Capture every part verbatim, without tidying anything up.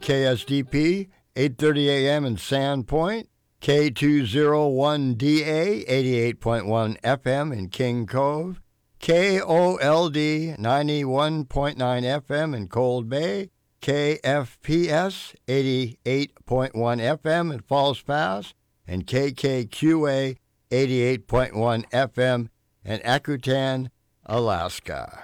K S D P, eight thirty A M in Sandpoint, K two oh one D A, eighty-eight point one F M in King Cove, K O L D, ninety-one point nine F M in Cold Bay, K F P S, eighty-eight point one F M in Falls Pass, and K K Q A, eighty-eight point one F M in Akutan, Alaska.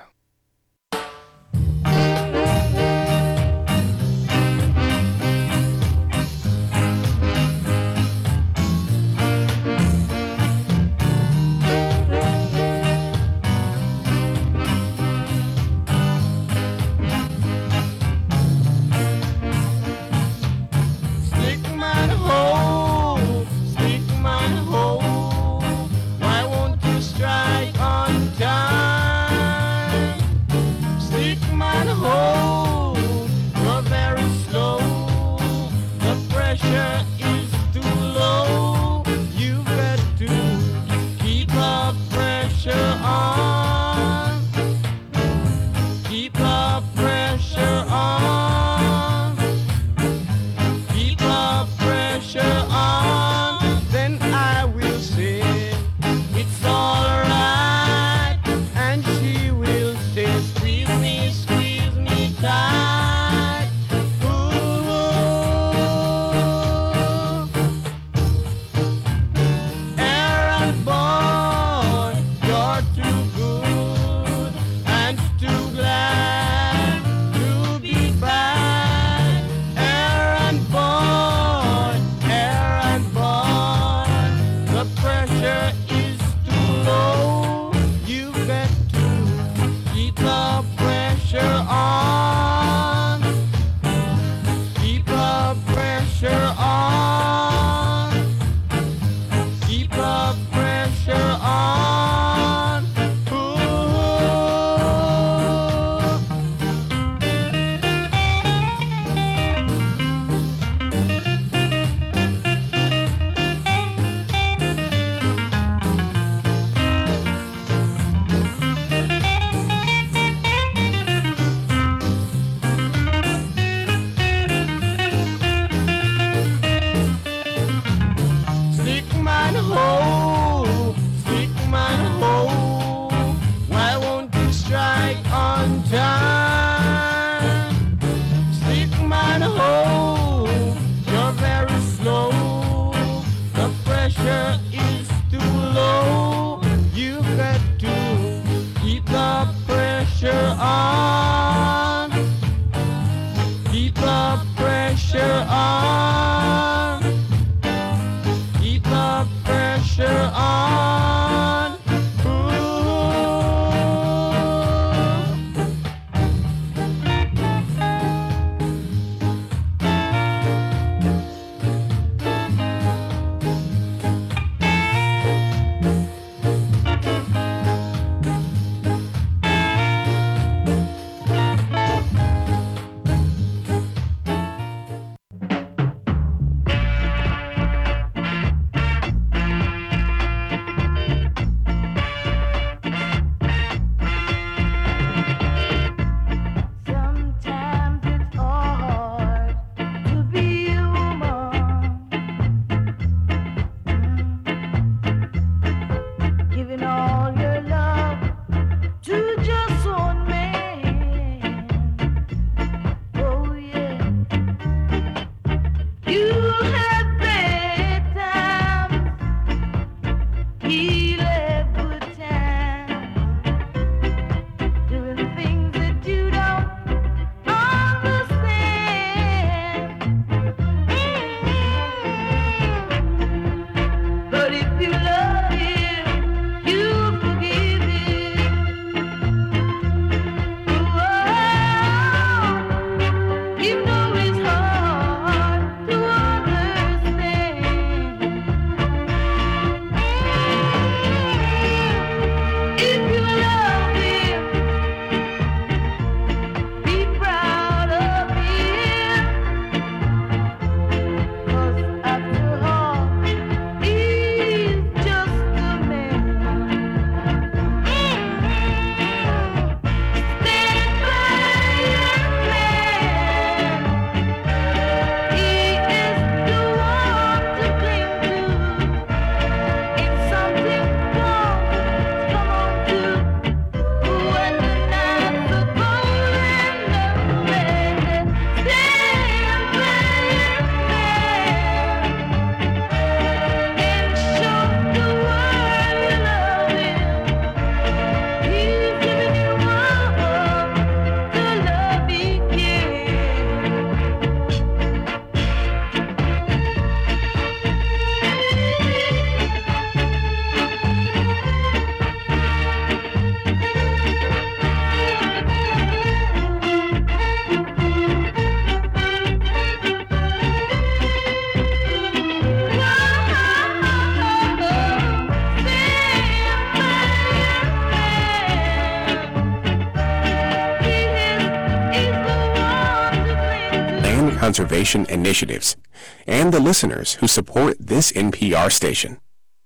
land conservation initiatives, and the listeners who support this N P R station.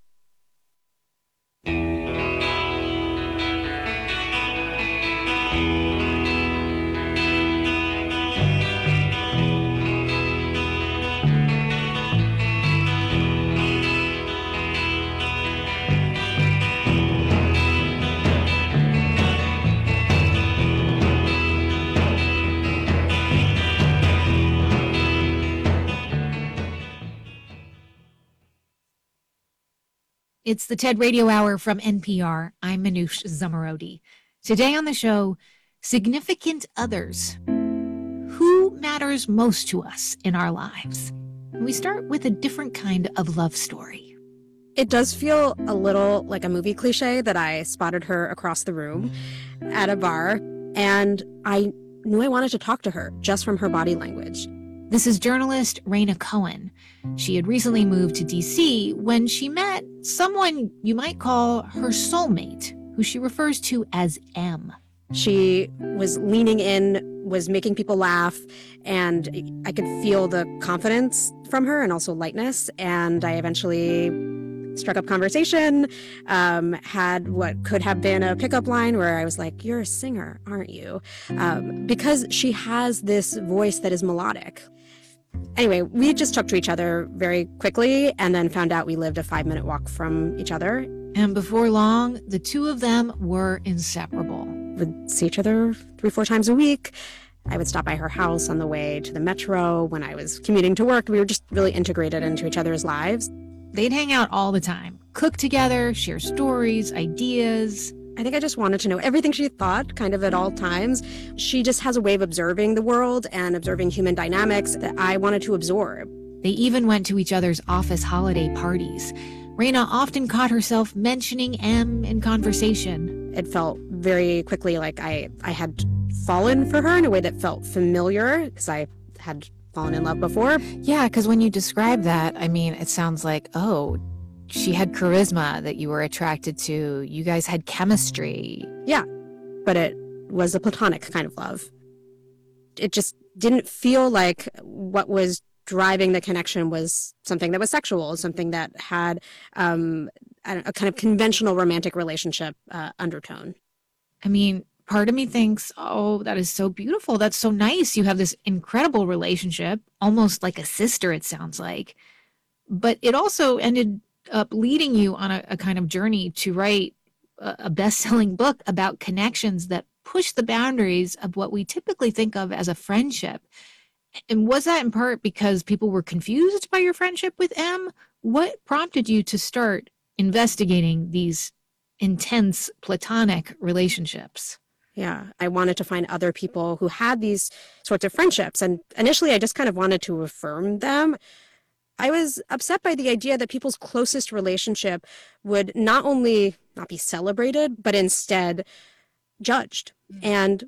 It's the TED Radio Hour from N P R. I'm Manoush Zomorodi. Today on the show, significant others. Who matters most to us in our lives? And we start with a different kind of love story. It does feel a little like a movie cliche that I spotted her across the room at a bar, and I knew I wanted to talk to her just from her body language. This is journalist Rayna Cohen. She had recently moved to D C when she met someone you might call her soulmate, who she refers to as M. She was leaning in, was making people laugh, and I could feel the confidence from her and also lightness. And I eventually struck up conversation, um, had what could have been a pickup line where I was like, "You're a singer, aren't you?" Um, because she has this voice that is melodic. Anyway, we just talked to each other very quickly and then found out we lived a five-minute walk from each other. And before long, the two of them were inseparable. We'd see each other three, four times a week. I would stop by her house on the way to the metro when I was commuting to work. We were just really integrated into each other's lives. They'd hang out all the time, cook together, share stories, ideas. I think I just wanted to know everything she thought, kind of at all times. She just has a way of observing the world and observing human dynamics that I wanted to absorb. They even went to each other's office holiday parties. Rayna often caught herself mentioning M in conversation. It felt very quickly like I, I had fallen for her in a way that felt familiar, because I had fallen in love before. Yeah, because when you describe that, I mean, it sounds like, oh, she had charisma that you were attracted to. You guys had chemistry. Yeah, but it was a platonic kind of love. It just didn't feel like what was driving the connection was something that was sexual, something that had um, a, a kind of conventional romantic relationship uh, undertone. I mean, part of me thinks, oh, that is so beautiful. That's so nice. You have this incredible relationship, almost like a sister, it sounds like. But it also ended up leading you on a, a kind of journey to write a, a best-selling book about connections that push the boundaries of what we typically think of as a friendship. And was that in part because people were confused by your friendship with M? What prompted you to start investigating these intense platonic relationships? Yeah, I wanted to find other people who had these sorts of friendships. And initially, I just kind of wanted to affirm them. I was upset by the idea that people's closest relationship would not only not be celebrated, but instead judged. Mm-hmm. And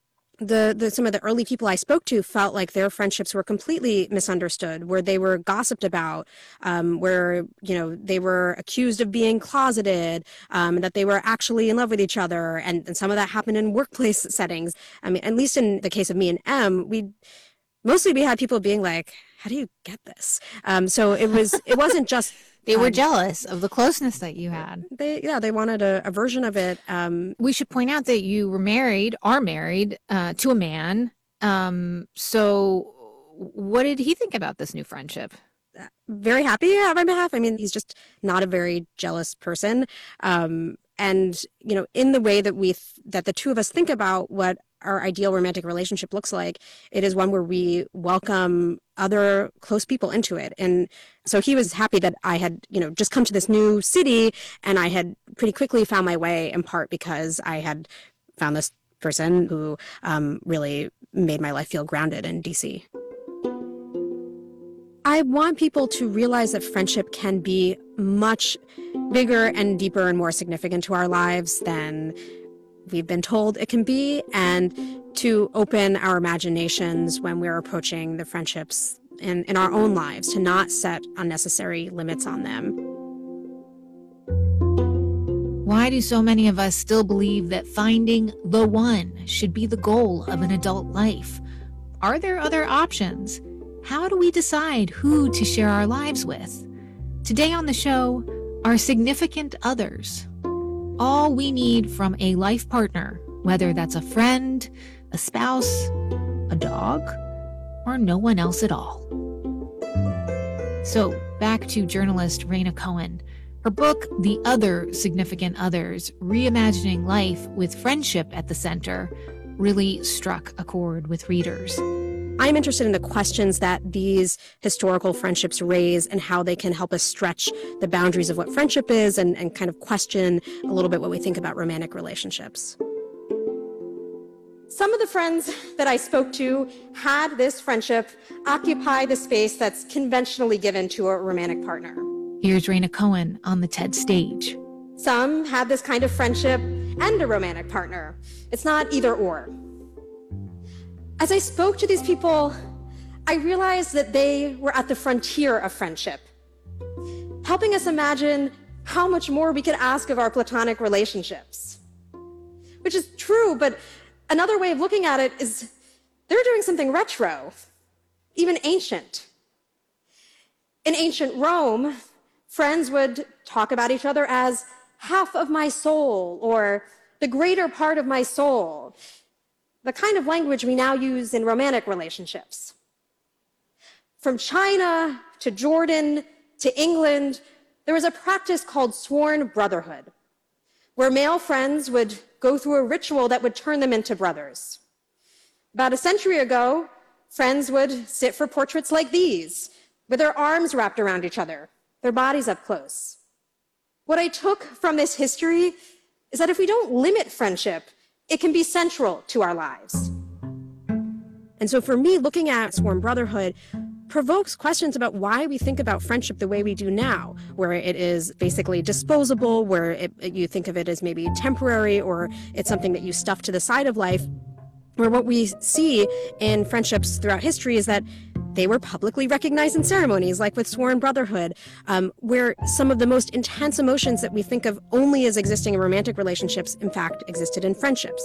the, the some of the early people I spoke to felt like their friendships were completely misunderstood, where they were gossiped about, um, where, you know, they were accused of being closeted, um, that they were actually in love with each other. And, and some of that happened in workplace settings. I mean, at least in the case of me and M, we mostly we had people being like, how do you get this? Um, so it was, it wasn't just... They were um, jealous of the closeness that you had. They, yeah, they wanted a, a version of it. Um, we should point out that you were married, are married uh, to a man. Um, so what did he think about this new friendship? Very happy on my behalf. I mean, he's just not a very jealous person. Um, and, you know, in the way that we, th- that the two of us think about what our ideal romantic relationship looks like, it is one where we welcome other close people into it. And so he was happy that I had, you know, just come to this new city, and I had pretty quickly found my way, in part because I had found this person who um, really made my life feel grounded in D C. I want people to realize that friendship can be much bigger and deeper and more significant to our lives than we've been told it can be, and to open our imaginations when we're approaching the friendships in, in our own lives, to not set unnecessary limits on them. Why do so many of us still believe that finding the one should be the goal of an adult life? Are there other options? How do we decide who to share our lives with? Today on the show, our significant others. All we need from a life partner, whether that's a friend, a spouse, a dog, or no one else at all. So back to journalist Rayna Cohen. Her book, The Other Significant Others, Reimagining Life with Friendship at the Center, really struck a chord with readers. I'm interested in the questions that these historical friendships raise and how they can help us stretch the boundaries of what friendship is and, and kind of question a little bit what we think about romantic relationships. Some of the friends that I spoke to had this friendship occupy the space that's conventionally given to a romantic partner. Here's Rayna Cohen on the TED stage. Some had this kind of friendship and a romantic partner. It's not either or. As I spoke to these people, I realized that they were at the frontier of friendship, helping us imagine how much more we could ask of our platonic relationships. Which is true, but another way of looking at it is they're doing something retro, even ancient. In ancient Rome, friends would talk about each other as half of my soul or the greater part of my soul, the kind of language we now use in romantic relationships. From China to Jordan to England, there was a practice called sworn brotherhood, where male friends would go through a ritual that would turn them into brothers. About a century ago, friends would sit for portraits like these, with their arms wrapped around each other, their bodies up close. What I took from this history is that if we don't limit friendship, it can be central to our lives. And so for me, looking at sworn brotherhood provokes questions about why we think about friendship the way we do now, where it is basically disposable, where it, you think of it as maybe temporary, or it's something that you stuff to the side of life, where what we see in friendships throughout history is that they were publicly recognized in ceremonies, like with sworn brotherhood, um, where some of the most intense emotions that we think of only as existing in romantic relationships, in fact, existed in friendships.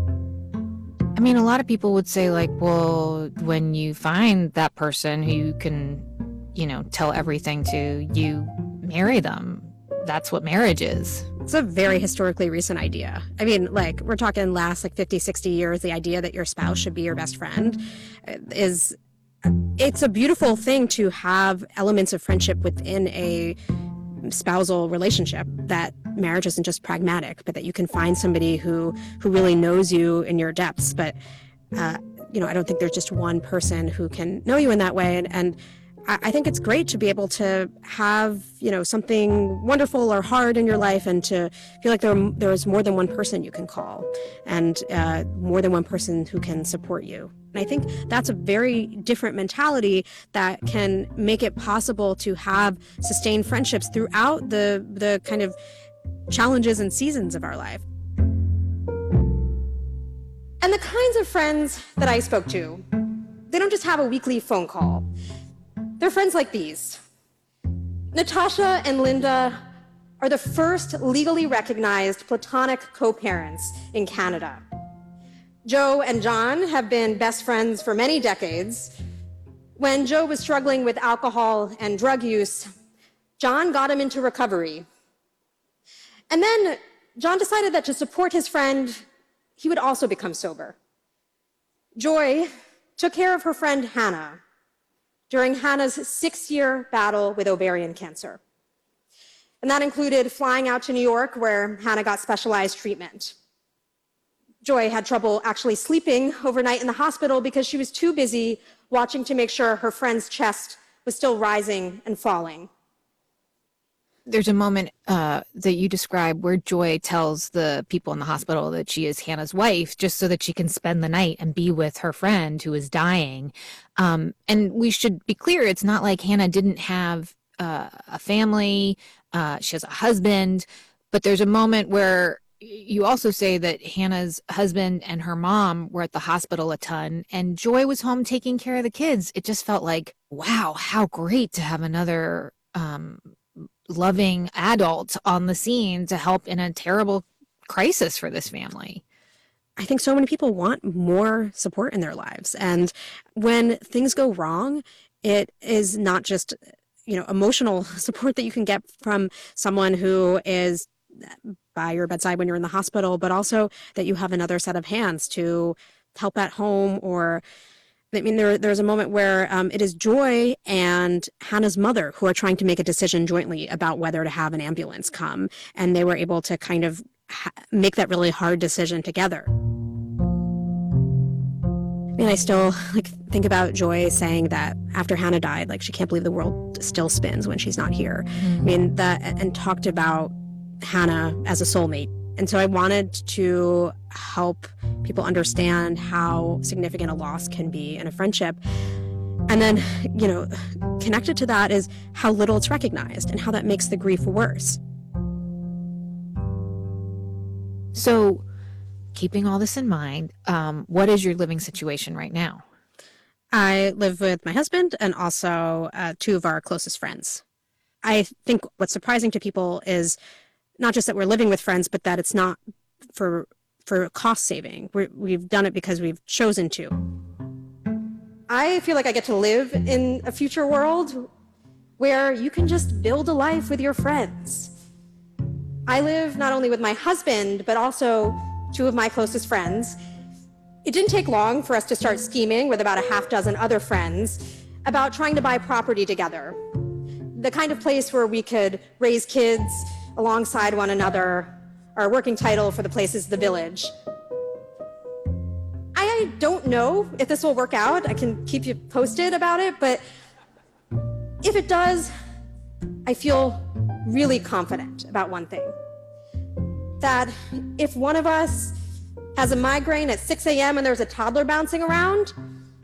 I mean, a lot of people would say, like, well, when you find that person who you can, you know, tell everything to, you marry them. That's what marriage is. It's a very historically recent idea. I mean, like, we're talking last, like, fifty, sixty years, the idea that your spouse should be your best friend is... It's a beautiful thing to have elements of friendship within a spousal relationship, that marriage isn't just pragmatic, but that you can find somebody who who really knows you in your depths. But, uh, you know, I don't think there's just one person who can know you in that way. And, and I, I think it's great to be able to have, you know, something wonderful or hard in your life and to feel like there, there is more than one person you can call and uh, more than one person who can support you. And I think that's a very different mentality that can make it possible to have sustained friendships throughout the the kind of challenges and seasons of our life. And the kinds of friends that I spoke to, they don't just have a weekly phone call. They're friends like these. Natasha and Linda are the first legally recognized platonic co-parents in Canada. Joe and John have been best friends for many decades. When Joe was struggling with alcohol and drug use, John got him into recovery. And then John decided that to support his friend, he would also become sober. Joy took care of her friend Hannah during Hannah's six-year battle with ovarian cancer. And that included flying out to New York, where Hannah got specialized treatment. Joy had trouble actually sleeping overnight in the hospital because she was too busy watching to make sure her friend's chest was still rising and falling. There's a moment uh, that you describe where Joy tells the people in the hospital that she is Hannah's wife just so that she can spend the night and be with her friend who is dying. Um, and we should be clear, it's not like Hannah didn't have uh, a family, uh, she has a husband, but there's a moment where you also say that Hannah's husband and her mom were at the hospital a ton, and Joy was home taking care of the kids. It just felt like, wow, how great to have another um, loving adult on the scene to help in a terrible crisis for this family. I think so many people want more support in their lives. And when things go wrong, it is not just, you know, emotional support that you can get from someone who is by your bedside when you're in the hospital, but also that you have another set of hands to help at home. Or, I mean, there, there's a moment where um, it is Joy and Hannah's mother who are trying to make a decision jointly about whether to have an ambulance come. And they were able to kind of ha- make that really hard decision together. I mean, I still like think about Joy saying that after Hannah died, like she can't believe the world still spins when she's not here. Mm-hmm. I mean, that, and talked about Hannah as a soulmate. And so I wanted to help people understand how significant a loss can be in a friendship. And then, you know, connected to that is how little it's recognized and how that makes the grief worse. So, keeping all this in mind, um, what is your living situation right now? I live with my husband and also uh, two of our closest friends. I think what's surprising to people is not just that we're living with friends, but that it's not for for cost saving. We're, we've done it because we've chosen to. I feel like I get to live in a future world where you can just build a life with your friends. I live not only with my husband, but also two of my closest friends. It didn't take long for us to start scheming with about a half dozen other friends about trying to buy property together. The kind of place where we could raise kids alongside one another. Our working title for the place is The Village. I don't know if this will work out. I can keep you posted about it, but if it does, I feel really confident about one thing. That if one of us has a migraine at six a.m. and there's a toddler bouncing around,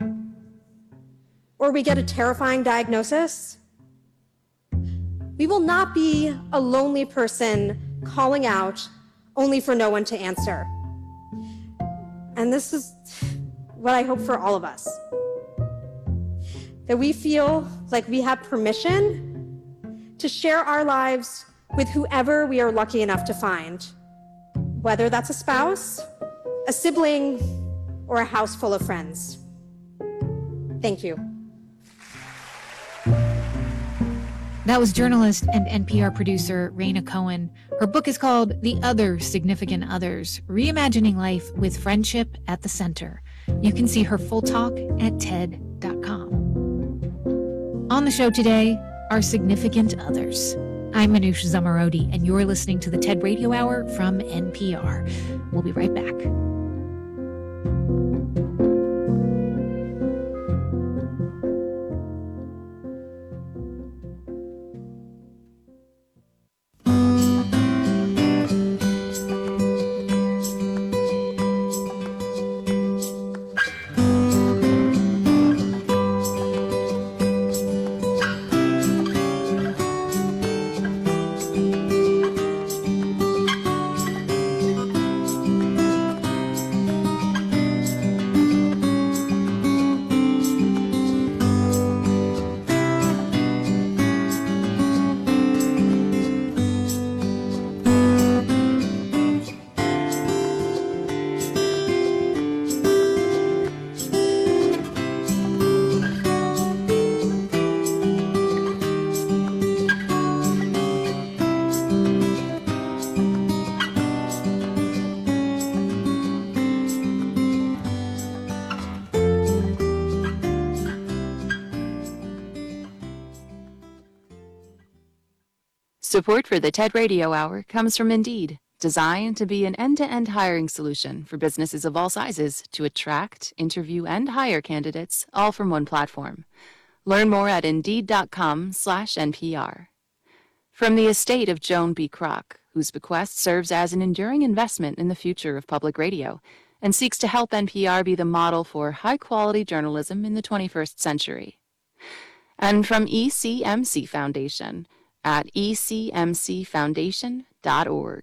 or we get a terrifying diagnosis, we will not be a lonely person calling out only for no one to answer. And this is what I hope for all of us. That we feel like we have permission to share our lives with whoever we are lucky enough to find, whether that's a spouse, a sibling, or a house full of friends. Thank you. That was journalist and N P R producer Rayna Cohen. Her book is called The Other Significant Others, Reimagining Life with Friendship at the Center. You can see her full talk at T E D dot com. On the show today, our significant others. I'm Manoush Zomorodi, and you're listening to the TED Radio Hour from N P R. We'll be right back. Support for the TED Radio Hour comes from Indeed, designed to be an end-to-end hiring solution for businesses of all sizes to attract, interview, and hire candidates all from one platform. Learn more at Indeed.com slash NPR. From the estate of Joan B. Kroc, whose bequest serves as an enduring investment in the future of public radio and seeks to help N P R be the model for high-quality journalism in the twenty-first century. And from E C M C Foundation, at E C M C foundation dot org.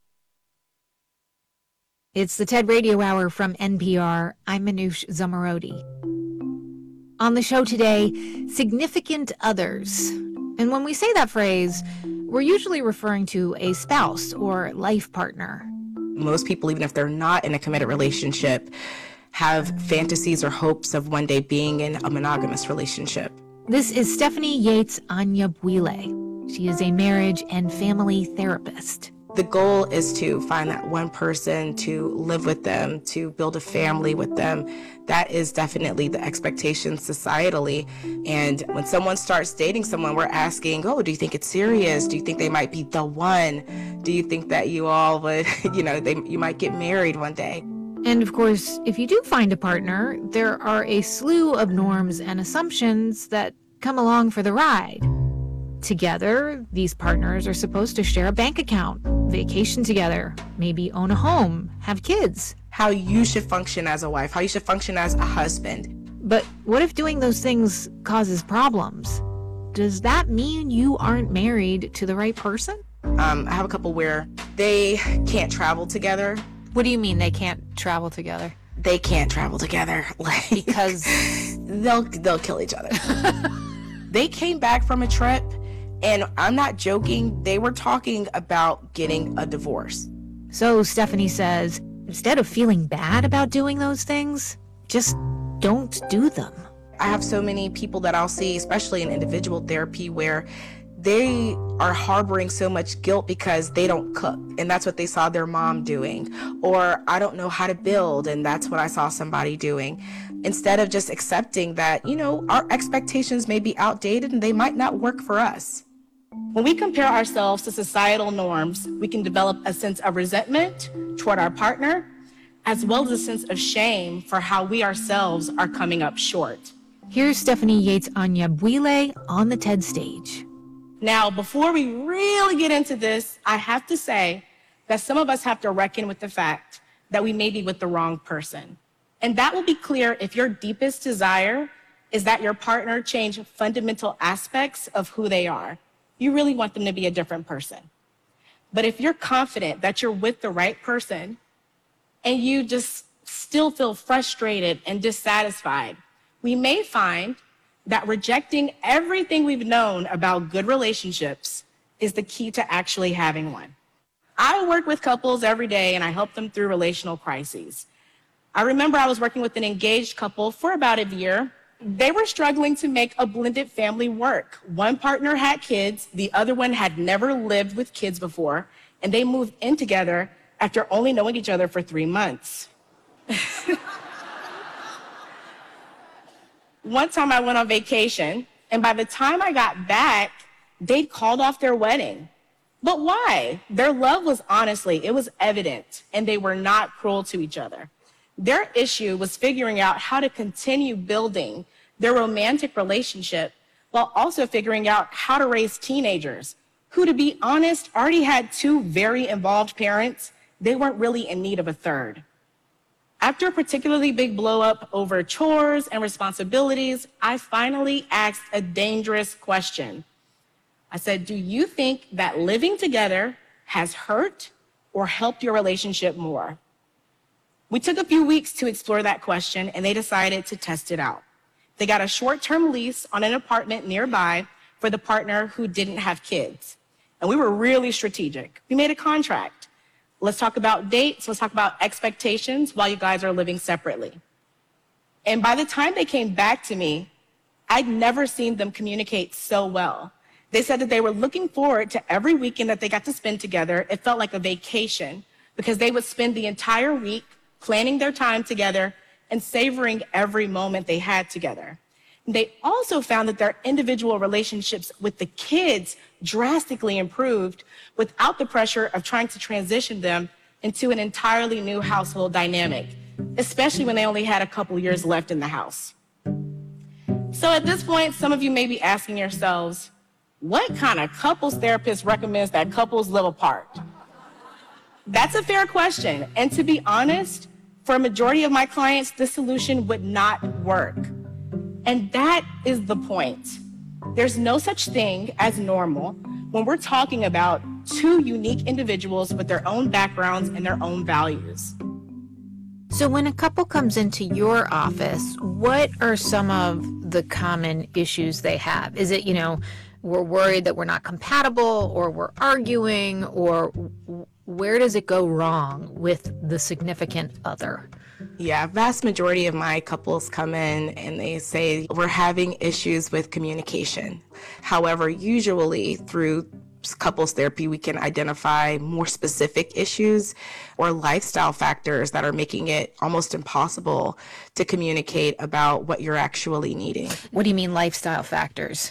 It's the TED Radio Hour from N P R. I'm Manoush Zomorodi. On the show today, significant others. And when we say that phrase, we're usually referring to a spouse or life partner. Most people, even if they're not in a committed relationship, have fantasies or hopes of one day being in a monogamous relationship. This is Stephanie Yates Anyabwile. She is a marriage and family therapist. The goal is to find that one person, to live with them, to build a family with them. That is definitely the expectation societally. And when someone starts dating someone, we're asking, oh, do you think it's serious? Do you think they might be the one? Do you think that you all would, you know, they, you might get married one day? And of course, if you do find a partner, there are a slew of norms and assumptions that come along for the ride. Together, these partners are supposed to share a bank account, vacation together, maybe own a home, have kids. How you should function as a wife, how you should function as a husband. But what if doing those things causes problems? Does that mean you aren't married to the right person? Um, I have a couple where they can't travel together. What do you mean they can't travel together? They can't travel together. Like, Because they'll they'll kill each other. They came back from a trip, and I'm not joking, they were talking about getting a divorce. So Stephanie says, instead of feeling bad about doing those things, just don't do them. I have so many people that I'll see, especially in individual therapy, where they are harboring so much guilt because they don't cook, and that's what they saw their mom doing. Or I don't know how to build, and that's what I saw somebody doing. Instead of just accepting that, you know, our expectations may be outdated and they might not work for us. When we compare ourselves to societal norms, we can develop a sense of resentment toward our partner, as well as a sense of shame for how we ourselves are coming up short. Here's Stephanie Yates Anyabwile on the TED stage. Now, before we really get into this, I have to say that some of us have to reckon with the fact that we may be with the wrong person. And that will be clear if your deepest desire is that your partner change fundamental aspects of who they are. You really want them to be a different person. But if you're confident that you're with the right person and you just still feel frustrated and dissatisfied, we may find that rejecting everything we've known about good relationships is the key to actually having one. I work with couples every day and I help them through relational crises. I remember I was working with an engaged couple for about a year. They were struggling to make a blended family work. One partner had kids, the other one had never lived with kids before, and they moved in together after only knowing each other for three months. One time I went on vacation, and by the time I got back, they'd called off their wedding. But why? Their love was honestly, it was evident, and they were not cruel to each other. Their issue was figuring out how to continue building their romantic relationship while also figuring out how to raise teenagers who, to be honest, already had two very involved parents. They weren't really in need of a third. After a particularly big blow up over chores and responsibilities, I finally asked a dangerous question. I said, do you think that living together has hurt or helped your relationship more? We took a few weeks to explore that question, and they decided to test it out. They got a short-term lease on an apartment nearby for the partner who didn't have kids. And we were really strategic. We made a contract. Let's talk about dates. Let's talk about expectations while you guys are living separately. And by the time they came back to me, I'd never seen them communicate so well. They said that they were looking forward to every weekend that they got to spend together. It felt like a vacation because they would spend the entire week planning their time together and savoring every moment they had together. They also found that their individual relationships with the kids drastically improved without the pressure of trying to transition them into an entirely new household dynamic, especially when they only had a couple years left in the house. So at this point, some of you may be asking yourselves, what kind of couples therapist recommends that couples live apart? That's a fair question. And to be honest, for a majority of my clients, this solution would not work. And that is the point. There's no such thing as normal when we're talking about two unique individuals with their own backgrounds and their own values. So when a couple comes into your office, what are some of the common issues they have? Is it, you know, we're worried that we're not compatible, or we're arguing, or where does it go wrong with the significant other? Yeah, vast majority of my couples come in and they say we're having issues with communication. However, usually through couples therapy, we can identify more specific issues or lifestyle factors that are making it almost impossible to communicate about what you're actually needing. What do you mean lifestyle factors?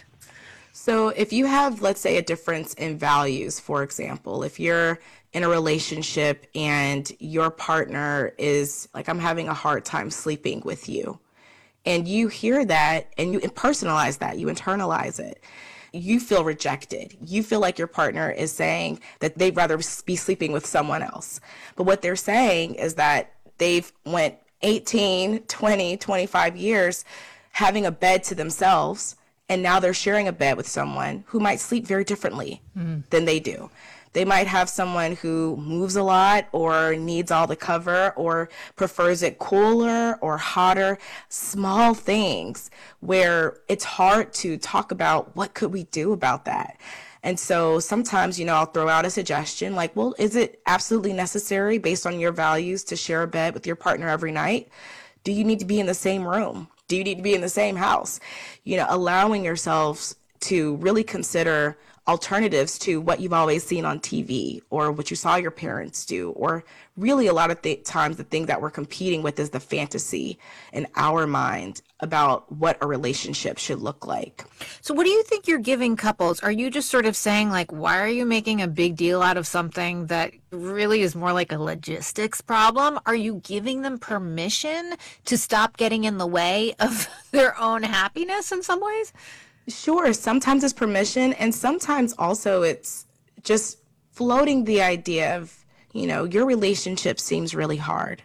So if you have, let's say, a difference in values, for example, if you're in a relationship and your partner is like, I'm having a hard time sleeping with you, and you hear that and you personalize that, you internalize it, you feel rejected. You feel like your partner is saying that they'd rather be sleeping with someone else. But what they're saying is that they've went eighteen, twenty, twenty-five years having a bed to themselves, and now they're sharing a bed with someone who might sleep very differently mm. than they do. They might have someone who moves a lot or needs all the cover or prefers it cooler or hotter, small things where it's hard to talk about what could we do about that. And so sometimes, you know, I'll throw out a suggestion like, well, is it absolutely necessary based on your values to share a bed with your partner every night? Do you need to be in the same room? Do you need to be in the same house? You know, allowing yourselves to really consider alternatives to what you've always seen on T V or what you saw your parents do, or really a lot of th- times the thing that we're competing with is the fantasy in our mind about what a relationship should look like. So what do you think you're giving couples? Are you just sort of saying like, why are you making a big deal out of something that really is more like a logistics problem? Are you giving them permission to stop getting in the way of their own happiness in some ways? Sure, sometimes it's permission, and sometimes also it's just floating the idea of, you know, your relationship seems really hard.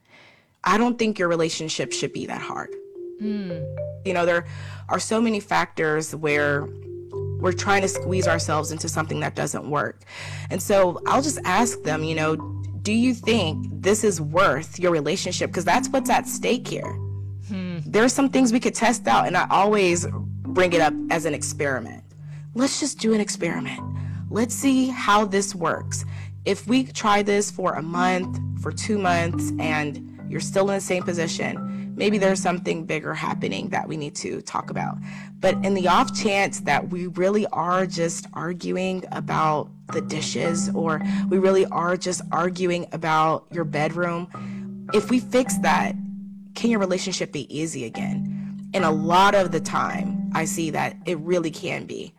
I don't think your relationship should be that hard. Mm. You know, there are so many factors where we're trying to squeeze ourselves into something that doesn't work. And so I'll just ask them, you know, do you think this is worth your relationship? Because that's what's at stake here. Hmm. There are some things we could test out, and I always bring it up as an experiment. Let's just do an experiment. Let's see how this works. If we try this for a month, for two months, and you're still in the same position, maybe there's something bigger happening that we need to talk about. But in the off chance that we really are just arguing about the dishes, or we really are just arguing about your bedroom, if we fix that, can your relationship be easy again? And a lot of the time, I see that it really can be.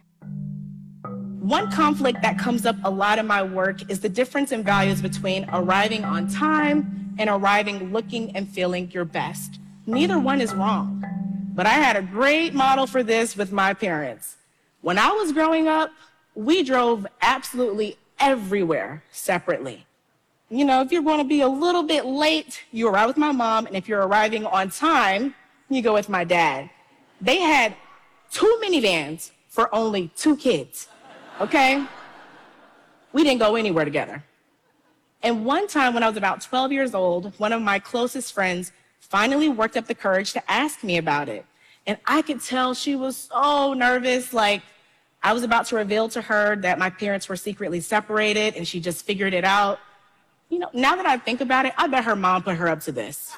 One conflict that comes up a lot in my work is the difference in values between arriving on time and arriving looking and feeling your best. Neither one is wrong, but I had a great model for this with my parents. When I was growing up, we drove absolutely everywhere separately. You know, if you're going to be a little bit late, you arrive with my mom, and if you're arriving on time, you go with my dad. They had two minivans for only two kids, okay? We didn't go anywhere together. And one time when I was about twelve years old, one of my closest friends finally worked up the courage to ask me about it. And I could tell she was so nervous, like I was about to reveal to her that my parents were secretly separated and she just figured it out. You know, now that I think about it, I bet her mom put her up to this.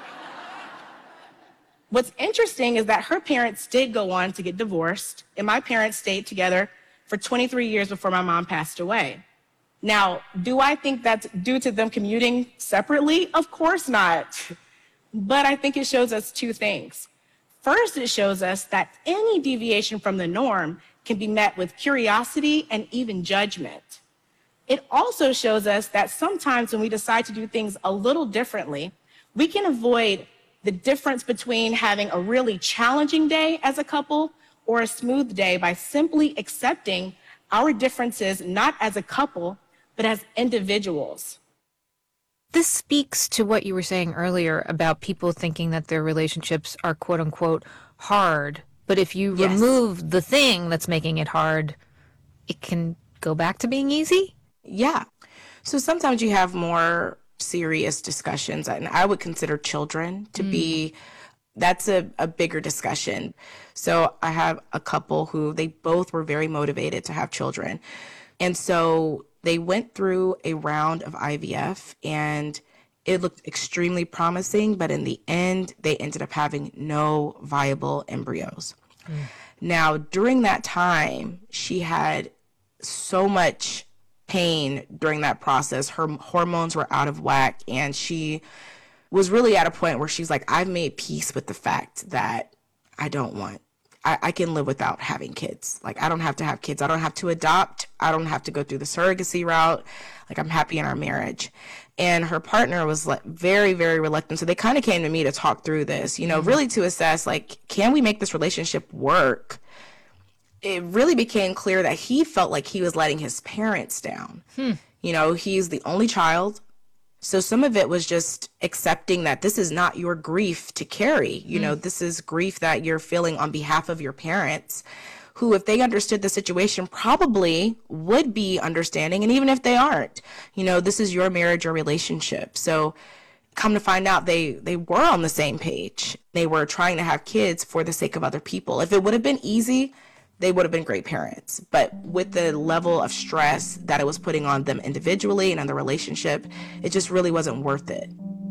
What's interesting is that her parents did go on to get divorced, and my parents stayed together for twenty-three years before my mom passed away. Now, do I think that's due to them commuting separately? Of course not. But I think it shows us two things. First, it shows us that any deviation from the norm can be met with curiosity and even judgment. It also shows us that sometimes when we decide to do things a little differently, we can avoid the difference between having a really challenging day as a couple or a smooth day by simply accepting our differences not as a couple, but as individuals. This speaks to what you were saying earlier about people thinking that their relationships are quote unquote hard. But if you Yes. remove the thing that's making it hard, it can go back to being easy? Yeah. So sometimes you have more serious discussions, and I would consider children to mm. be, that's a, a bigger discussion. So I have a couple who they both were very motivated to have children. And so They went through a round of I V F and it looked extremely promising, but in the end, they ended up having no viable embryos. Mm. Now, during that time, she had so much pain during that process. Her hormones were out of whack, and she was really at a point where she's like, I've made peace with the fact that I don't want, I, I can live without having kids. Like, I don't have to have kids. I don't have to adopt. I don't have to go through the surrogacy route. Like, I'm happy in our marriage. And her partner was like very, very reluctant. So they kind of came to me to talk through this, you know, mm-hmm. really to assess, like, can we make this relationship work? It really became clear that he felt like he was letting his parents down. Hmm. You know, he's the only child. So some of it was just accepting that this is not your grief to carry. You mm. know, this is grief that you're feeling on behalf of your parents, who, if they understood the situation, probably would be understanding. And even if they aren't, you know, this is your marriage or relationship. So come to find out, they, they were on the same page. They were trying to have kids for the sake of other people. If it would have been easy, they would have been great parents. But with the level of stress that it was putting on them individually and in the relationship, it just really wasn't worth it.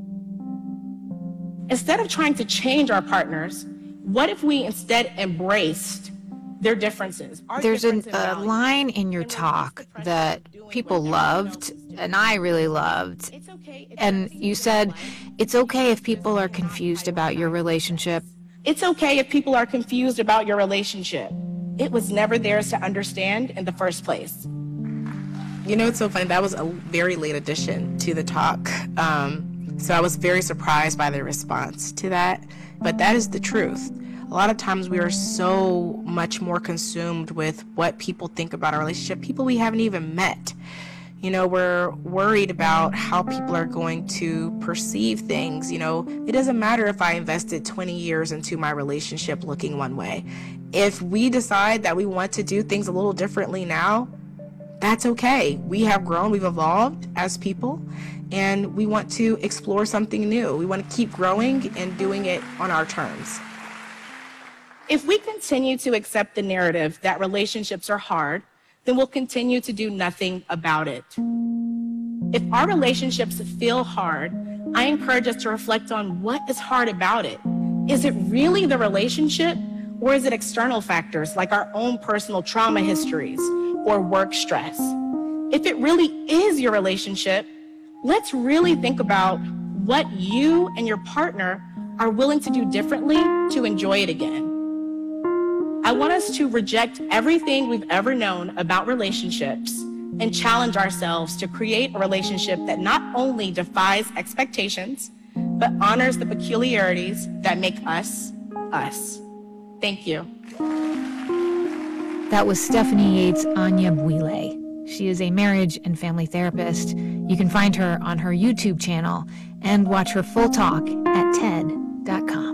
Instead of trying to change our partners, what if we instead embraced their differences? There's a, a line in your talk that people loved, and I really loved. And you said, it's okay if people are confused about your relationship. It's okay if people are confused about your relationship. It was never theirs to understand in the first place. You know, it's so funny. That was a very late addition to the talk. Um, so I was very surprised by the response to that. But that is the truth. A lot of times we are so much more consumed with what people think about our relationship, people we haven't even met. You know, we're worried about how people are going to perceive things. You know, it doesn't matter if I invested twenty years into my relationship looking one way. If we decide that we want to do things a little differently now, that's okay. We have grown, we've evolved as people, and we want to explore something new. We want to keep growing and doing it on our terms. If we continue to accept the narrative that relationships are hard, then we'll continue to do nothing about it. If our relationships feel hard, I encourage us to reflect on what is hard about it. Is it really the relationship, or is it external factors like our own personal trauma histories or work stress? If it really is your relationship, let's really think about what you and your partner are willing to do differently to enjoy it again. I want us to reject everything we've ever known about relationships and challenge ourselves to create a relationship that not only defies expectations, but honors the peculiarities that make us, us. Thank you. That was Stephanie Yates Anyabwile. She is a marriage and family therapist. You can find her on her YouTube channel and watch her full talk at T E D dot com.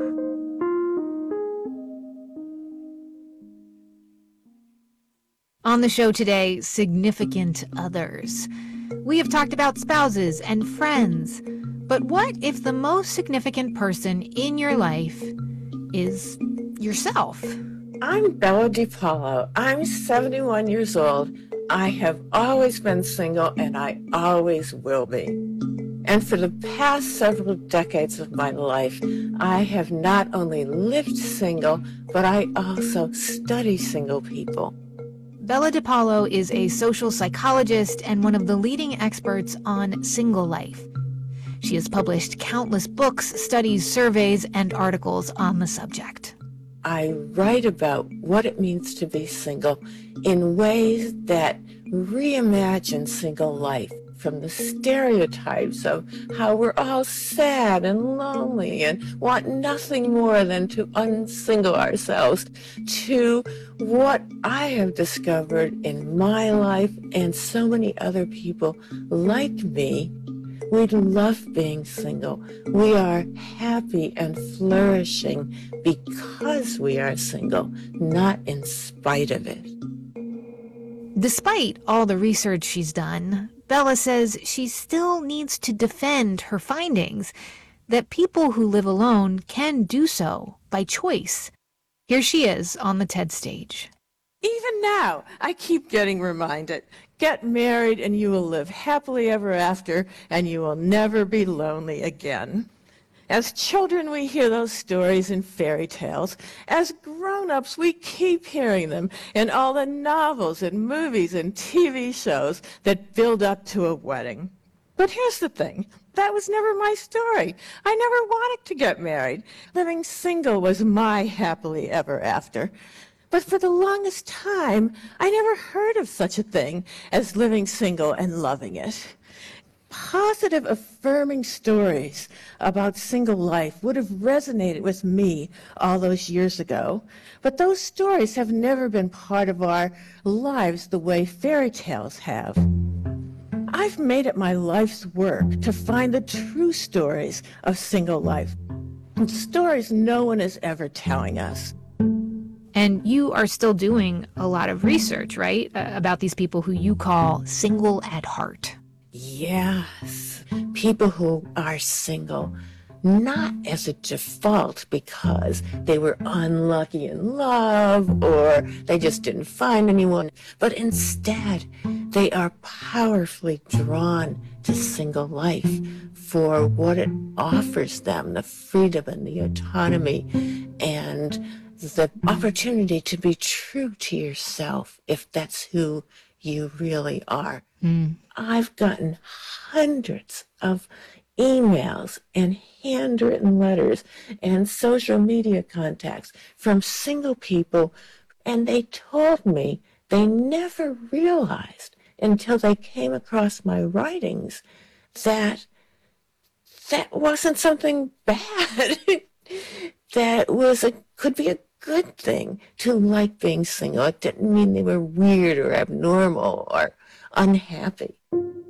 On the show today, significant others. We have talked about spouses and friends, but what if the most significant person in your life is yourself? I'm Bella DiPaolo. I'm seventy-one years old. I have always been single, and I always will be. And for the past several decades of my life, I have not only lived single, but I also study single people. Bella DiPaolo is a social psychologist and one of the leading experts on single life. She has published countless books, studies, surveys, and articles on the subject. I write about what it means to be single in ways that reimagine single life, from the stereotypes of how we're all sad and lonely and want nothing more than to unsingle ourselves, to what I have discovered in my life and so many other people like me. We love being single. We are happy and flourishing because we are single, not in spite of it. Despite all the research she's done, Bella says she still needs to defend her findings, that people who live alone can do so by choice. Here she is on the TED stage. Even now, I keep getting reminded, Get married and you will live happily ever after, and you will never be lonely again. As children, we hear those stories in fairy tales. As grown-ups, we keep hearing them in all the novels and movies and T V shows that build up to a wedding. But here's the thing. That was never my story. I never wanted to get married. Living single was my happily ever after. But for the longest time, I never heard of such a thing as living single and loving it. Positive, affirming stories about single life would have resonated with me all those years ago, but those stories have never been part of our lives the way fairy tales have. I've made it my life's work to find the true stories of single life, stories no one is ever telling us. And you are still doing a lot of research, right, uh, about these people who you call single at heart. Yes, people who are single, not as a default because they were unlucky in love or they just didn't find anyone, but instead they are powerfully drawn to single life for what it offers them, the freedom and the autonomy and the opportunity to be true to yourself if that's who you really are. Mm. I've gotten hundreds of emails and handwritten letters and social media contacts from single people, and they told me they never realized until they came across my writings that that wasn't something bad. That was a could be a good thing to like being single. It didn't mean they were weird or abnormal or unhappy.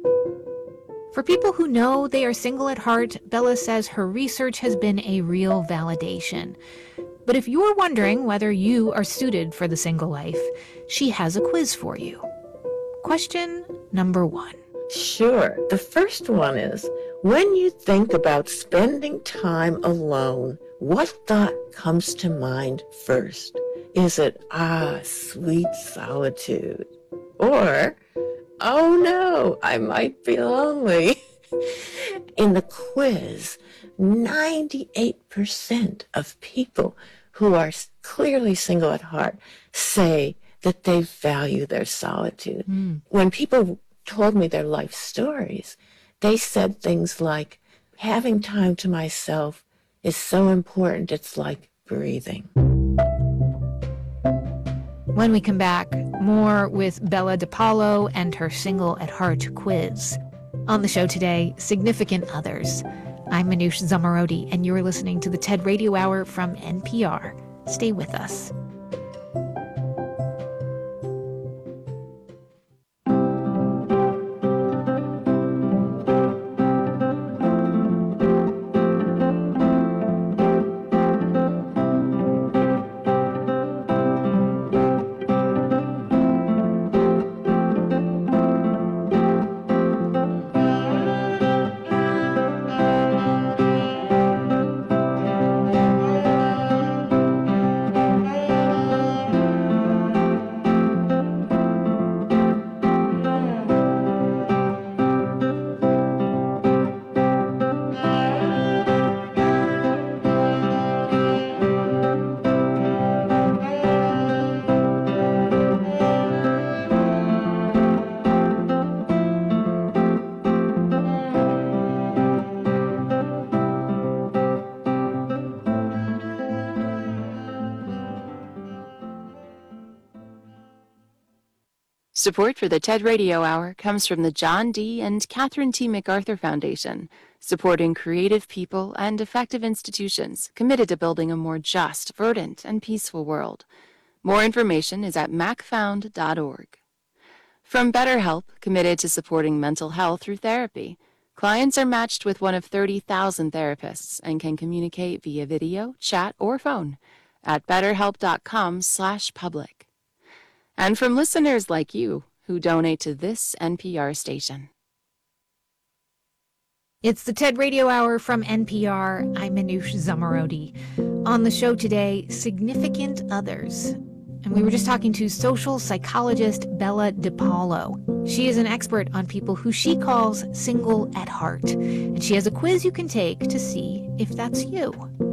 For people who know they are single at heart, Bella says her research has been a real validation. But if you're wondering whether you are suited for the single life, she has a quiz for you. Question number one. Sure. The first one is, when you think about spending time alone, what thought comes to mind first? Is it, ah, sweet solitude? Or, oh no, I might be lonely. In the quiz, ninety-eight percent of people who are clearly single at heart say that they value their solitude. Mm. When people told me their life stories, they said things like, having time to myself is so important, it's like breathing. When we come back, more with Bella DePaulo and her Single at Heart quiz. On the show today, Significant Others. I'm Manoush Zomorodi, and you're listening to the TED Radio Hour from N P R. Stay with us. Support for the TED Radio Hour comes from the John D. and Catherine T. MacArthur Foundation, supporting creative people and effective institutions committed to building a more just, verdant, and peaceful world. More information is at mac found dot org. From BetterHelp, committed to supporting mental health through therapy, clients are matched with one of thirty thousand therapists and can communicate via video, chat, or phone at betterhelp.com slash public. And from listeners like you who donate to this N P R station. It's the TED Radio Hour from N P R. I'm Manoush Zomorodi. On the show today, Significant Others. And we were just talking to social psychologist Bella DiPaolo. She is an expert on people who she calls single at heart. And she has a quiz you can take to see if that's you.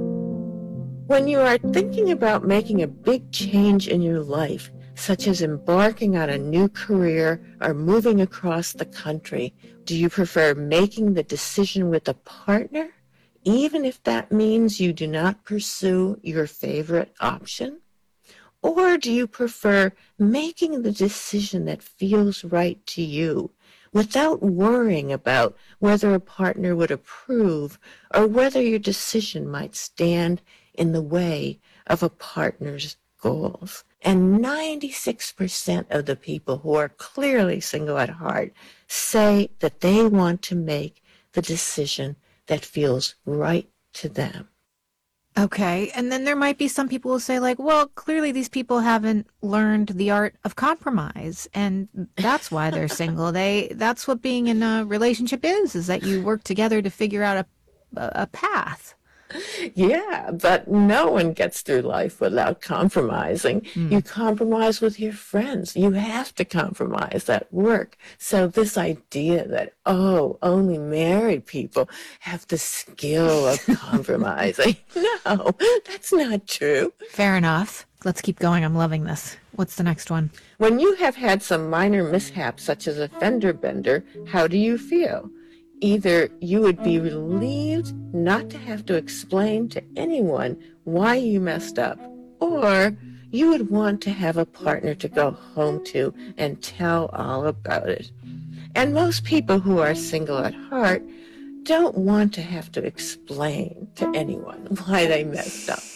When you are thinking about making a big change in your life, such as embarking on a new career or moving across the country, do you prefer making the decision with a partner, even if that means you do not pursue your favorite option? Or do you prefer making the decision that feels right to you without worrying about whether a partner would approve or whether your decision might stand in the way of a partner's goals? And ninety-six percent of the people who are clearly single at heart say that they want to make the decision that feels right to them. Okay, and then there might be some people who say, like, well, clearly these people haven't learned the art of compromise, and that's why they're single. They that's what being in a relationship is, is that you work together to figure out a, a, a path. Yeah, but no one gets through life without compromising. Mm. You compromise with your friends. You have to compromise at work. So this idea that, oh, only married people have the skill of compromising. No, that's not true. Fair enough. Let's keep going. I'm loving this. What's the next one? When you have had some minor mishaps, such as a fender bender, how do you feel? Either you would be relieved not to have to explain to anyone why you messed up, or you would want to have a partner to go home to and tell all about it. And most people who are single at heart don't want to have to explain to anyone why they messed up.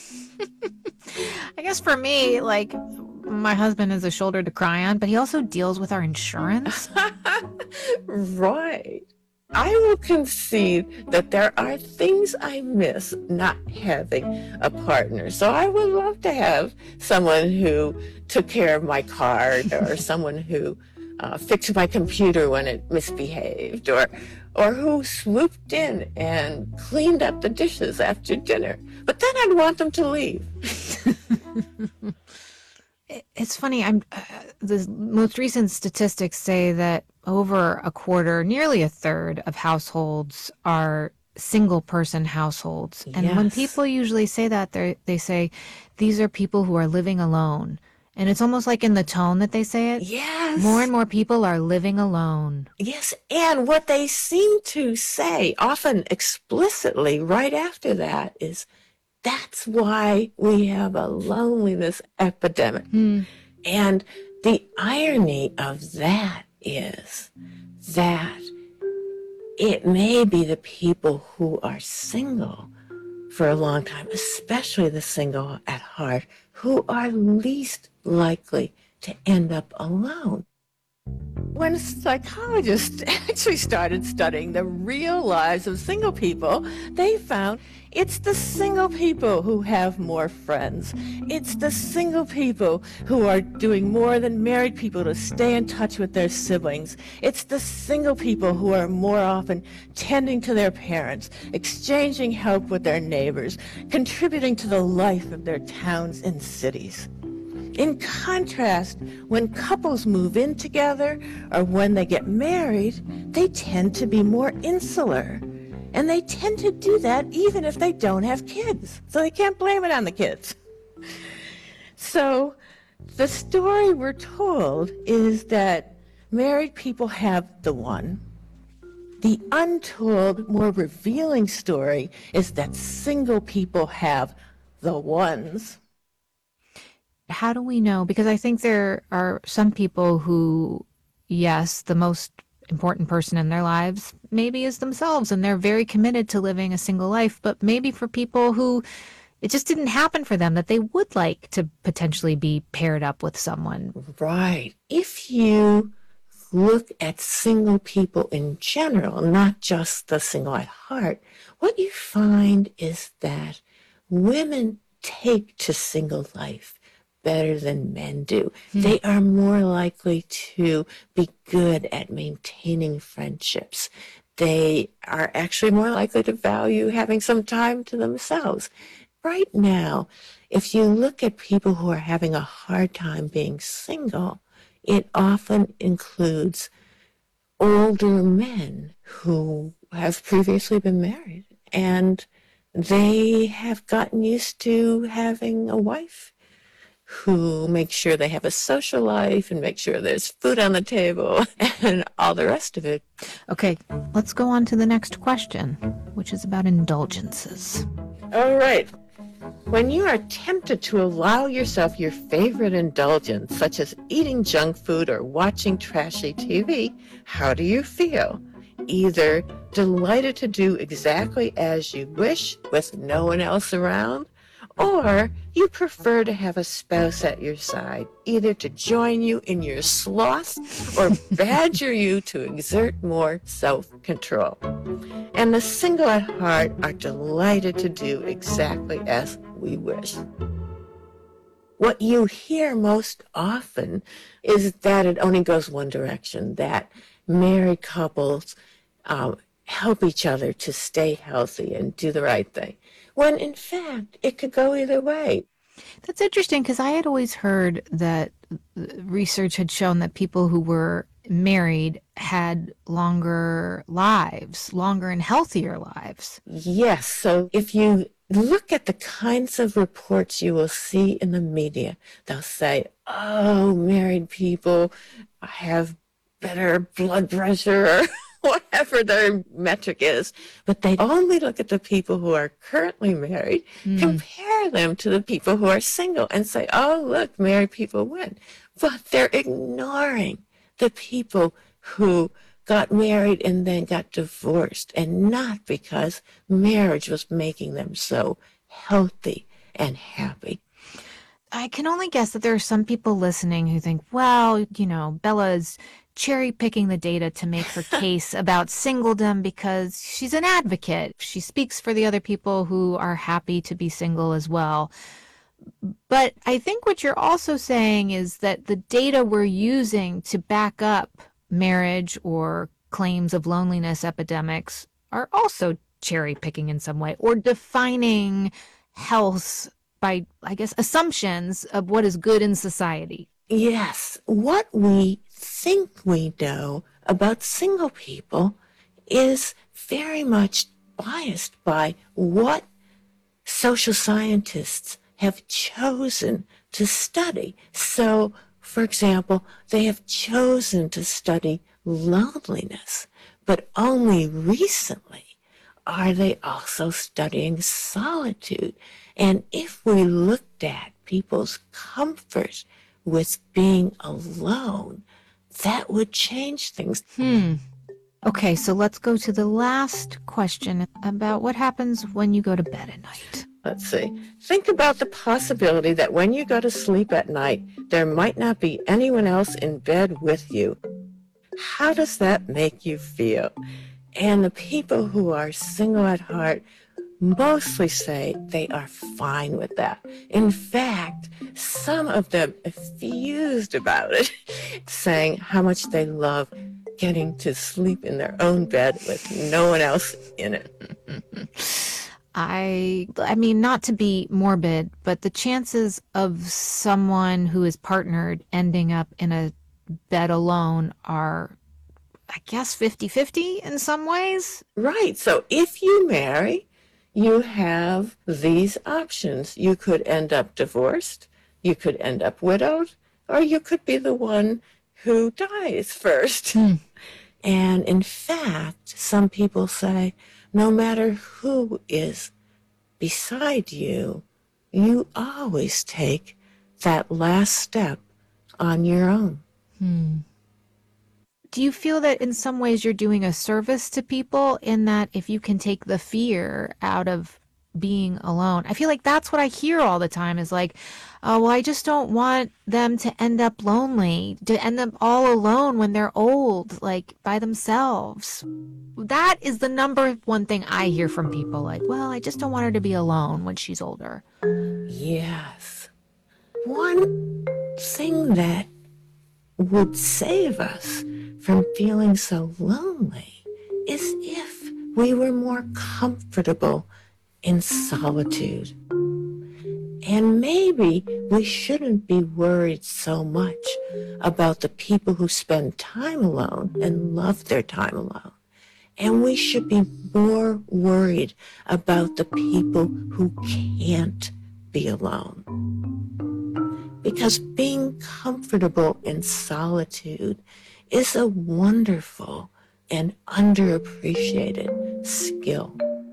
I guess for me, like, my husband is a shoulder to cry on, but he also deals with our insurance. Right. I will concede that there are things I miss not having a partner. So I would love to have someone who took care of my car, or someone who uh, fixed my computer when it misbehaved, or or who swooped in and cleaned up the dishes after dinner. But then I'd want them to leave. It's funny. I'm uh, the most recent statistics say that over a quarter, nearly a third of households are single person households. And Yes. when people usually say that, they they say these are people who are living alone. And it's almost like in the tone that they say it. Yes. More and more people are living alone. Yes, and what they seem to say, often explicitly right after that, is that's why we have a loneliness epidemic. Hmm. And the irony of that is that it may be the people who are single for a long time, especially the single at heart, who are least likely to end up alone. When psychologists actually started studying the real lives of single people, they found it's the single people who have more friends. It's the single people who are doing more than married people to stay in touch with their siblings. It's the single people who are more often tending to their parents, exchanging help with their neighbors, contributing to the life of their towns and cities. In contrast, when couples move in together or when they get married, they tend to be more insular. And they tend to do that even if they don't have kids. So they can't blame it on the kids. So the story we're told is that married people have the one. The untold, more revealing story is that single people have the ones. How do we know? Because I think there are some people who, yes, the most important person in their lives maybe is themselves, and they're very committed to living a single life. But maybe for people who it just didn't happen for them, that they would like to potentially be paired up with someone. Right. If you look at single people in general, not just the single at heart, what you find is that women take to single life better than men do. Hmm. They are more likely to be good at maintaining friendships. They are actually more likely to value having some time to themselves. Right now, if you look at people who are having a hard time being single, it often includes older men who have previously been married, and they have gotten used to having a wife who makes sure they have a social life and make sure there's food on the table and all the rest of it. Okay, let's go on to the next question, which is about indulgences. All right. When you are tempted to allow yourself your favorite indulgence, such as eating junk food or watching trashy T V, how do you feel? Either delighted to do exactly as you wish with no one else around, or you prefer to have a spouse at your side, either to join you in your sloth or badger you to exert more self-control. And the single at heart are delighted to do exactly as we wish. What you hear most often is that it only goes one direction, that married couples um, help each other to stay healthy and do the right thing, when in fact it could go either way. That's interesting, because I had always heard that research had shown that people who were married had longer lives, longer and healthier lives. Yes, so if you look at the kinds of reports you will see in the media, they'll say, oh, married people have better blood pressure or whatever their metric is, but they only look at the people who are currently married, mm. compare them to the people who are single, and say, oh, look, married people win. But they're ignoring the people who got married and then got divorced, and not because marriage was making them so healthy and happy. I can only guess that there are some people listening who think, well, you know, Bella's cherry picking the data to make her case about singledom because she's an advocate. She speaks for the other people who are happy to be single as well. But I think what you're also saying is that the data we're using to back up marriage or claims of loneliness epidemics are also cherry picking in some way, or defining health by, I guess, assumptions of what is good in society. Yes, what we think we know about single people is very much biased by what social scientists have chosen to study. So, for example, they have chosen to study loneliness, but only recently are they also studying solitude. And if we looked at people's comfort with being alone, that would change things. Hmm. Okay, so let's go to the last question about what happens when you go to bed at night. Let's see. Think about the possibility that when you go to sleep at night, there might not be anyone else in bed with you. How does that make you feel? And the people who are single at heart mostly say they are fine with that. In fact, some of them effused about it, saying how much they love getting to sleep in their own bed with no one else in it. I I mean, not to be morbid, but the chances of someone who is partnered ending up in a bed alone are, I guess, fifty-fifty in some ways. Right. So if you marry, you have these options. You could end up divorced, you could end up widowed, or you could be the one who dies first. Hmm. And in fact, some people say, no matter who is beside you, you always take that last step on your own. Hmm. Do you feel that in some ways you're doing a service to people in that if you can take the fear out of being alone? I feel like that's what I hear all the time is like, oh, well, I just don't want them to end up lonely, to end up all alone when they're old, like by themselves. That is the number one thing I hear from people, like, well, I just don't want her to be alone when she's older. Yes. One thing that would save us from feeling so lonely is if we were more comfortable in solitude. And maybe we shouldn't be worried so much about the people who spend time alone and love their time alone. And we should be more worried about the people who can't be alone. Because being comfortable in solitude is a wonderful and underappreciated skill.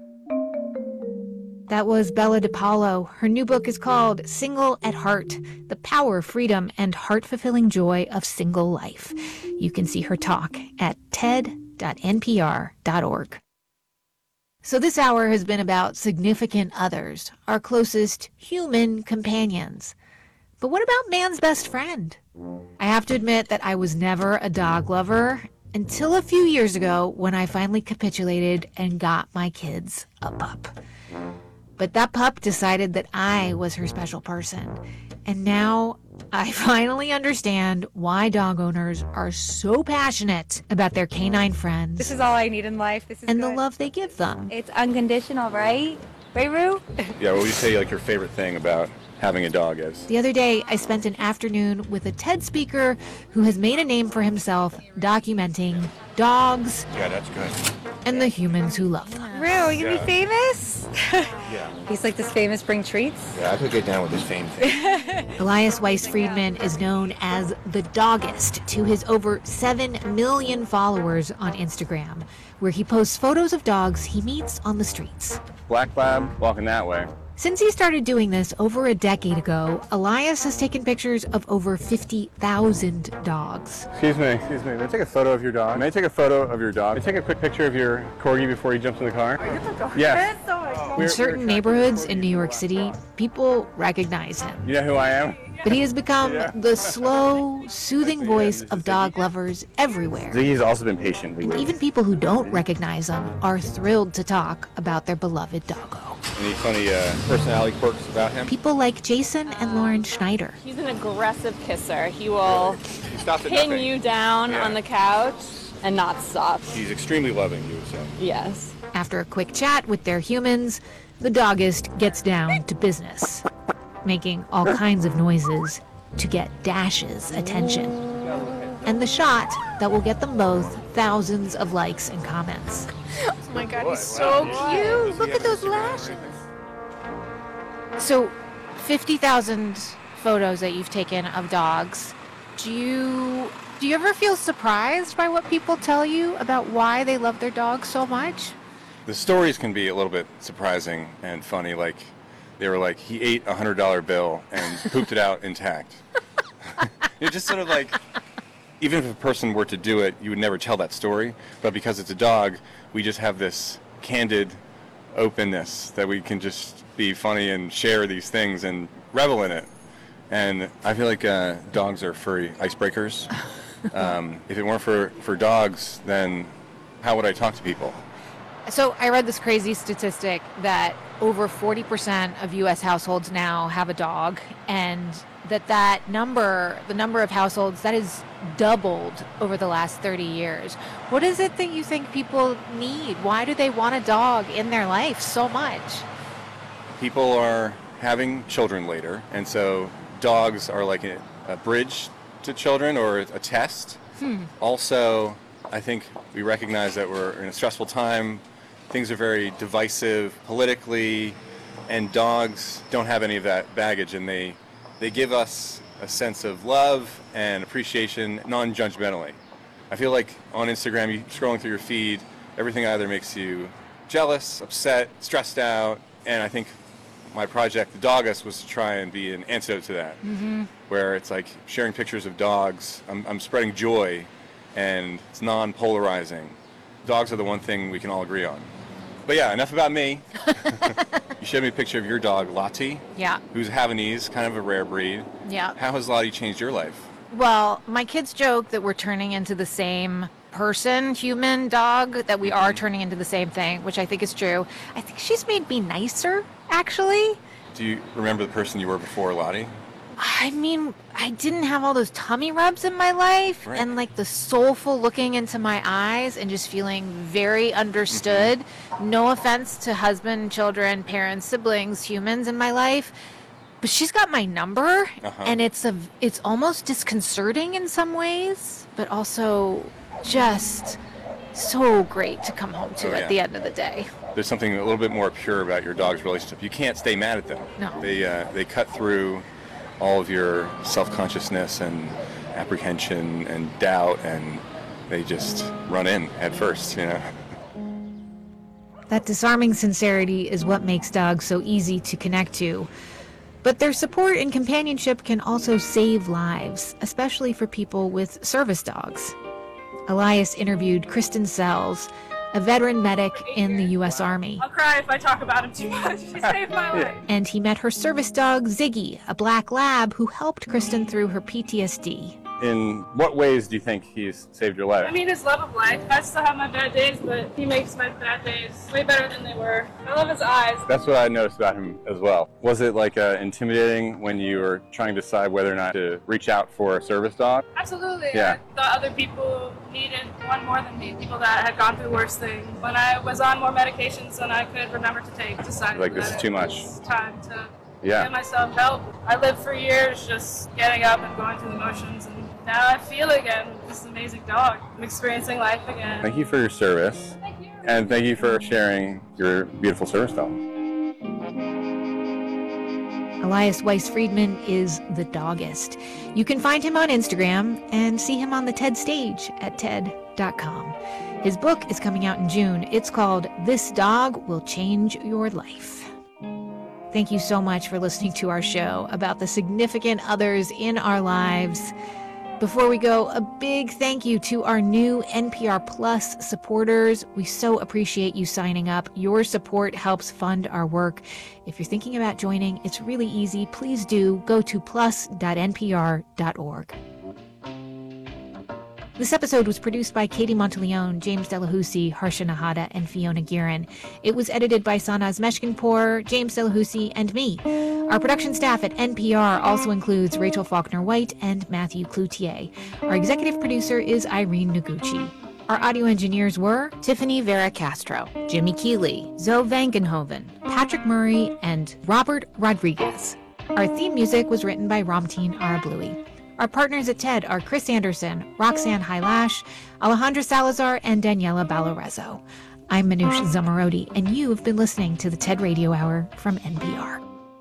That was Bella DePaulo. Her new book is called Single at Heart, The Power, Freedom, and Heart-Fulfilling Joy of Single Life. You can see her talk at ted dot n p r dot org. So this hour has been about significant others, our closest human companions. But what about man's best friend? I have to admit that I was never a dog lover until a few years ago when I finally capitulated and got my kids a pup. But that pup decided that I was her special person. And now I finally understand why dog owners are so passionate about their canine friends. This is all I need in life. This is and good. the love they give them. It's unconditional, right? Right, Rue? Yeah, what would you say like your favorite thing about having a dog is? The other day, I spent an afternoon with a TED speaker who has made a name for himself documenting dogs Yeah, that's good. and the humans who love them. Rue, are you gonna Yeah. be famous? Yeah. He's like this famous bring treats. Yeah, I could get down with this fame thing. Elias Weiss Friedman is known as the Doggist to his over seven million followers on Instagram, where he posts photos of dogs he meets on the streets. Black lab walking that way. Since he started doing this over a decade ago, Elias has taken pictures of over fifty thousand dogs. Excuse me, excuse me. May I take a photo of your dog? May I take a photo of your dog? May I take a quick picture of your corgi before he jumps in the car? Yes. so much fun. In We're- certain we're- neighborhoods in New York City, people recognize him. You know who I am? But he has become Yeah. the slow, soothing voice of dog lovers everywhere. Ziggy's also been patient. And even people who don't recognize him are thrilled to talk about their beloved doggo. Any funny uh, personality quirks about him? People like Jason and Lauren Schneider. He's an aggressive kisser. He will He stops at pin nothing. you down Yeah. on the couch and not stop. He's extremely loving, you would say. Yes. After a quick chat with their humans, the doggist gets down to business, making all kinds of noises to get Dash's attention. And the shot that will get them both thousands of likes and comments. Oh my god, he's so cute. Look at those lashes. So, fifty thousand photos that you've taken of dogs. Do you do you ever feel surprised by what people tell you about why they love their dogs so much? The stories can be a little bit surprising and funny. Like, they were like, he ate a one hundred dollar bill and pooped it out intact. It's just sort of like, even if a person were to do it, you would never tell that story. But because it's a dog, we just have this candid openness that we can just be funny and share these things and revel in it. And I feel like uh, dogs are furry icebreakers. Um, if it weren't for, for dogs, then how would I talk to people? So I read this crazy statistic that over forty percent of U S households now have a dog, and that that number, the number of households, that is doubled over the last thirty years. What is it that you think people need? Why do they want a dog in their life so much? People are having children later, and so dogs are like a, a bridge to children or a test. Hmm. Also, I think we recognize that we're in a stressful time. Things are very divisive politically, and dogs don't have any of that baggage, and they they give us a sense of love and appreciation non-judgmentally. I feel like on Instagram, you scrolling through your feed, everything either makes you jealous, upset, stressed out, and I think my project, The Doggist, was to try and be an antidote to that, Mm-hmm. where it's like sharing pictures of dogs. I'm, I'm spreading joy, and it's non-polarizing. Dogs are the one thing we can all agree on. But yeah, enough about me. You showed me a picture of your dog, Lottie, Yeah, who's Havanese, kind of a rare breed. yeah. How has Lottie changed your life? Well, my kids joke that we're turning into the same person, human, dog, that we are turning into the same thing, which I think is true. I think she's made me nicer, actually. Do you remember the person you were before Lottie? I mean, I didn't have all those tummy rubs in my life, Right. and like the soulful looking into my eyes and just feeling very understood. No offense to husband, children, parents, siblings, humans in my life. but she's got my number, Uh-huh. and it's a it's almost disconcerting in some ways, but also just so great to come home to Oh, yeah. at the end of the day. There's something a little bit more pure about your dog's relationship. You can't stay mad at them. No. They uh, they cut through all of your self-consciousness and apprehension and doubt, and they just run in head first, you know. That disarming sincerity is what makes dogs so easy to connect to. But their support and companionship can also save lives, especially for people with service dogs. Elias interviewed Kristen Sells, a veteran medic in the U S Army. I'll cry if I talk about him too much. He saved my life. And he met her service dog, Ziggy, a black lab who helped Kristen through her P T S D. In what ways do you think he's saved your life? I mean, his love of life. I still have my bad days, but he makes my bad days way better than they were. I love his eyes. That's what I noticed about him as well. Was it like uh, intimidating when you were trying to decide whether or not to reach out for a service dog? Absolutely. Yeah. I thought other people needed one more than me, people that had gone through worse things. When I was on more medications than I could remember to take, I decided Like, this that is too it much. was time to Yeah. get myself help. I lived for years just getting up and going through the motions, and now I feel again with this amazing dog. I'm experiencing life again. Thank you for your service. Thank you. And thank you for sharing your beautiful service dog. Elias Weiss Friedman is the doggist. You can find him on Instagram and see him on the TED stage at ted dot com. His book is coming out in June. It's called This Dog Will Change Your Life. Thank you so much for listening to our show about the significant others in our lives. Before we go, a big thank you to our new N P R Plus supporters. We so appreciate you signing up. Your support helps fund our work. If you're thinking about joining, it's really easy. Please do go to plus dot n p r dot org. This episode was produced by Katie Monteleone, James Delahousie, Harsha Nahata, and Fiona Guerin. It was edited by Sanaz Meshkinpour, James Delahousie, and me. Our production staff at N P R also includes Rachel Faulkner-White and Matthew Cloutier. Our executive producer is Irene Noguchi. Our audio engineers were Tiffany Vera Castro, Jimmy Keeley, Zoe Vangenhoven, Patrick Murray, and Robert Rodriguez. Our theme music was written by Ramteen Arablouei. Our partners at TED are Chris Anderson, Roxanne Hylash, Alejandra Salazar, and Daniela Balarezo. I'm Manoush Zamarodi, and you have been listening to the TED Radio Hour from N P R.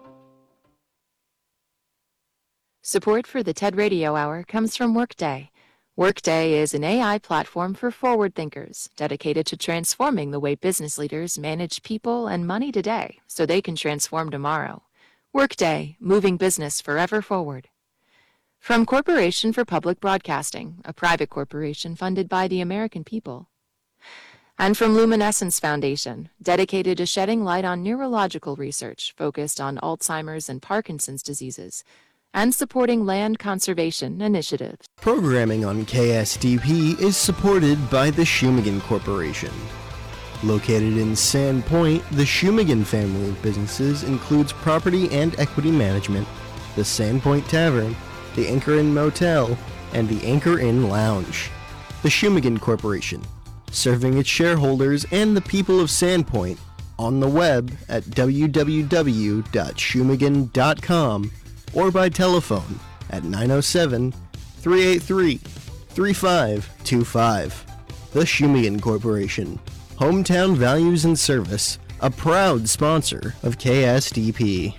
Support for the TED Radio Hour comes from Workday. Workday is an A I platform for forward thinkers dedicated to transforming the way business leaders manage people and money today so they can transform tomorrow. Workday, moving business forever forward. From Corporation for Public Broadcasting, a private corporation funded by the American people. And from Luminescence Foundation, dedicated to shedding light on neurological research focused on Alzheimer's and Parkinson's diseases, and supporting land conservation initiatives. Programming on K S D P is supported by the Shumagan Corporation. Located in Sand Point, the Shumagan family of businesses includes property and equity management, the Sand Point Tavern, the Anchor Inn Motel, and the Anchor Inn Lounge. The Shumagan Corporation, serving its shareholders and the people of Sandpoint on the web at w w w dot shumagan dot com or by telephone at nine oh seven, three eight three, three five two five. The Shumagan Corporation, hometown values and service, a proud sponsor of K S D P.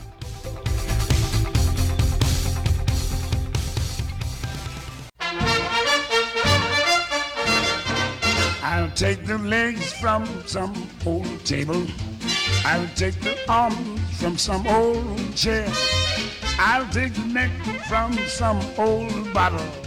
I'll take the legs from some old table. I'll take the arms from some old chair. I'll take the neck from some old bottle.